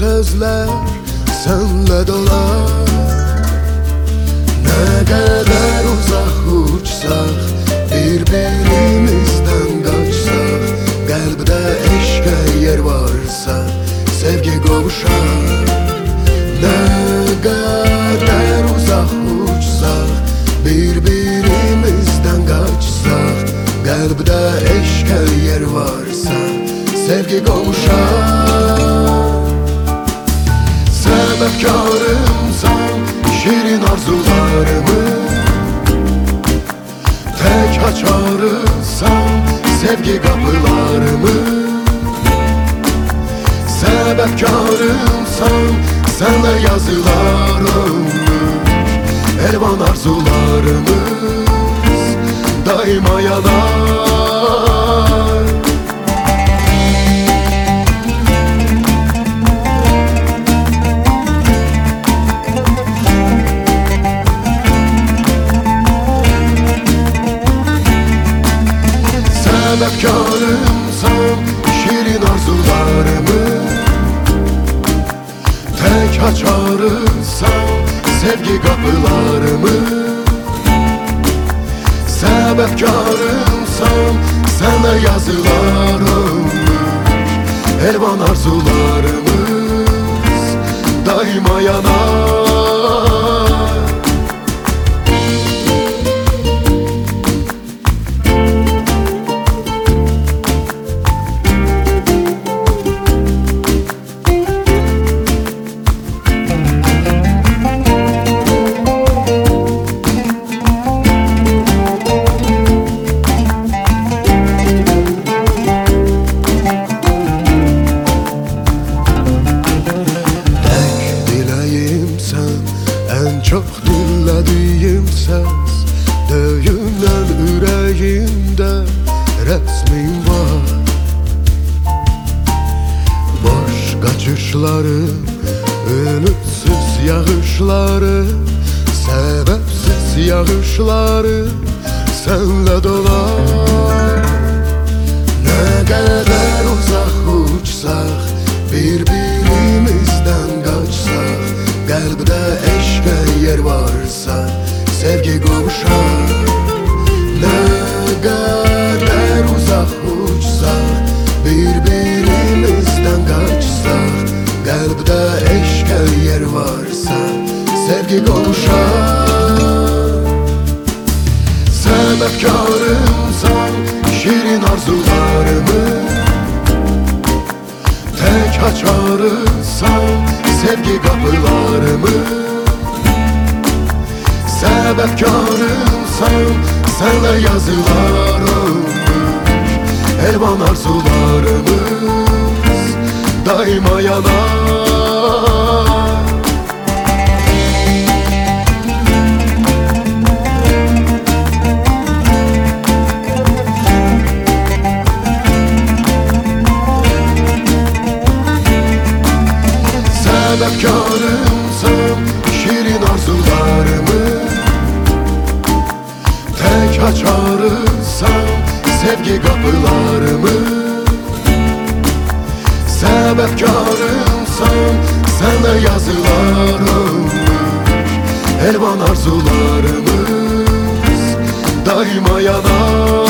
sözler senle dolar. Ne kadar uzak uçsak, birbirimizden kaçsak, kalbde eşke yer varsa sevgi kavuşar. Ne kadar uzak uçsak, birbirimizden kaçsak, kalbde eşke yer varsa sevgi kavuşar. Sebepkarımsan şirin arzularımı, tek açarsan sevgi kapılarımı. Sebepkarımsan senle yazılar ömür, elvan arzularımız daima yanar. Sebepkarımsan şirin arzularımı, tek açarsan sevgi kapılarımı. Sebepkarımsan senle yazılar ömür, elvan arzularımız daima yanar. En çok dinlediğim ses, döyünen yüreğimde resmin var. Boş kaçışları, ümitsiz yağışları, sebepsiz yağışları senle dolar. Ne kadar uzak uçsak, birbirimizden kaçsak, kalbde eşke yer varsa sevgi kavuşar. Ne kadar uzak uçsak, birbirimizden kaçsak, kalbde eşke yer varsa sevgi kavuşar. Sebepkarımsan şirin arzularımı, tek açarsan sevgi kapılarımı. Sebepkarımsan senle yazılar ömür, elvan arzularımız daima yanar. Sebepkarımsan şirin arzularımı, tek açarsan sevgi kapılarımı. Sebepkarımsan senle yazılar ömür, elvan arzularımız daima yanar.